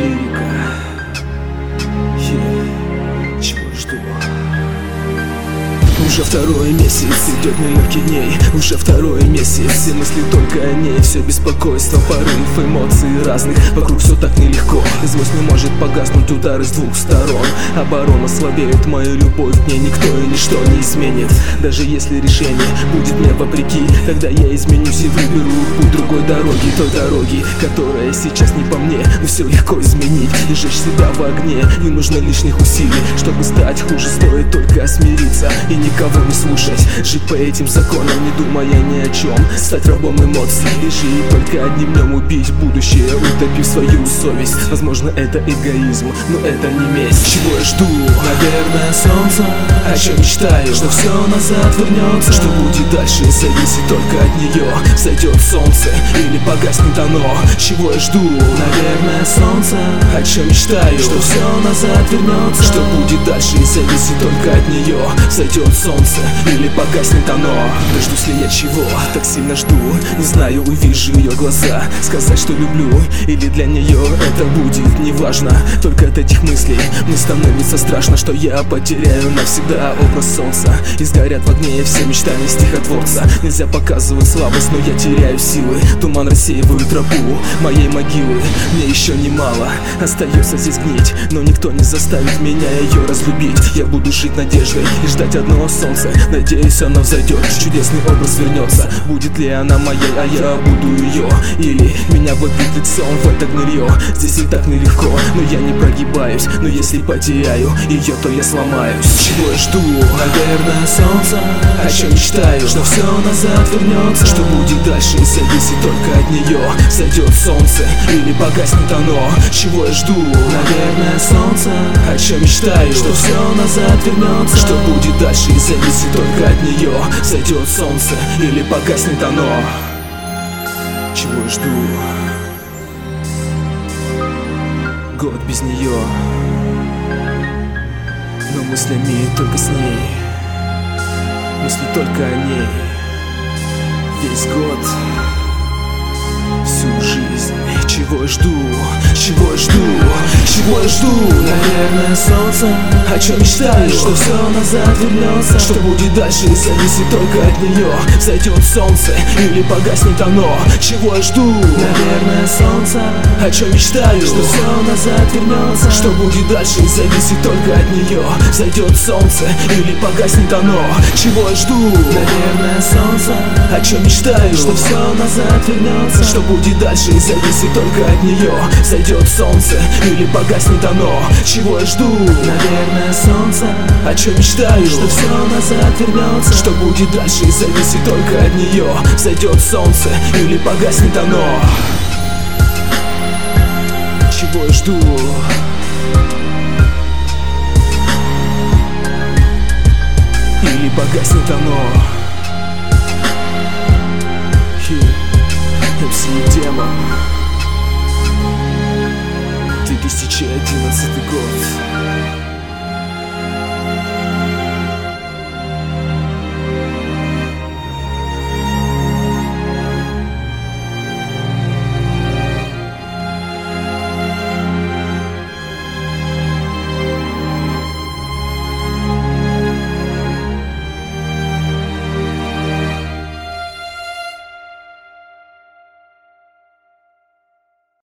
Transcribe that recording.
лирика. Чего жду? Уже второй месяц идет нелегких дней. Уже второй месяц, все мысли только о ней. Все беспокойство, порыв, эмоций разных. Вокруг все так нелегко. Злость не может погаснуть, удары с двух сторон. Оборона слабеет, мою любовь к ней никто и ничто не изменит. Даже если решение будет мне вопреки, тогда я изменюсь и выберу путь другой дороги. Той дороги, которая сейчас не по мне, но все легко изменить. И жечь себя в огне, не нужно лишних усилий. Чтобы стать хуже, стоит только смириться и никого не слушать. Жить по этим законам, не думая ни о чем. Стать рабом эмоций и жить только одним днем. Убить будущее, утопив свою совесть. Возможно, это эгоизм, но это не месть. Чего я жду? Наверное, солнце. О чем мечтаю? Что все назад вернется. Что будет дальше, зависит только от нее. Взойдет солнце или погаснет оно. Чего я жду? Наверное, солнце. О чем мечтаю? Что все назад вернется. Что будет дальше, зависит только от нее. Взойдет солнце или погаснет оно. Дождусь ли я чего? Так сильно жду. Не знаю, увижу ее глаза. Сказать, что люблю, или для нее это будет неважно. Только от этих мыслей мне становится страшно, что я потеряю навсегда образ солнца. И сгорят в огне все мечтания стихотворца. Нельзя показывать слабость, но я теряю силы. Туман рассеивает тропу моей могилы. Мне еще немало, остается здесь гнить, но никто не заставит меня ее разлюбить. Я буду жить надеждой и ждать одного солнца. Надеюсь, она взойдет, чудесный образ вернется. Будет ли она моей, а я буду ее? Или меня вопит лицом в это гнилье? Здесь и так нелегко, но я не прогибаюсь. Но если потеряю ее, то я сломаюсь. Чего я жду? Наверное, солнце. О чем мечтаю? Что все назад вернется. Что будет дальше, зависит только от нее. Взойдет солнце или погаснет оно. Чего я жду? Наверное, солнце. О чем мечтаю? Что все назад вернется. Что будет дальше, зависит только от нее. Взойдет солнце или погаснет оно. Чего я жду? Год без нее, но мыслями только с ней. Мысли только о ней. Весь год, всю жизнь. Чего я жду? Чего я жду? Чего я жду? Наверное, солнце. О чем мечтаю? Что все назад вернется. Что будет дальше, зависит только от нее. Взойдет солнце или погаснет оно. Чего я жду? Наверное, солнце. О чем мечтаю? Что все назад вернется. Что будет дальше, зависит только от нее. Взойдет солнце или погаснет оно. Чего я жду? Наверное, солнце. О чем мечтаю? Что все назад вернется. Что будет дальше, зависит только от нее. Взойдет солнце или погаснет оно. Чего я жду? Наверное, солнце. О чем мечтаю? Что все назад вернется. Что будет дальше, зависит только от нее. Взойдет солнце или погаснет оно. Чего я жду? Или погаснет оно. MC Демон, 2011 год.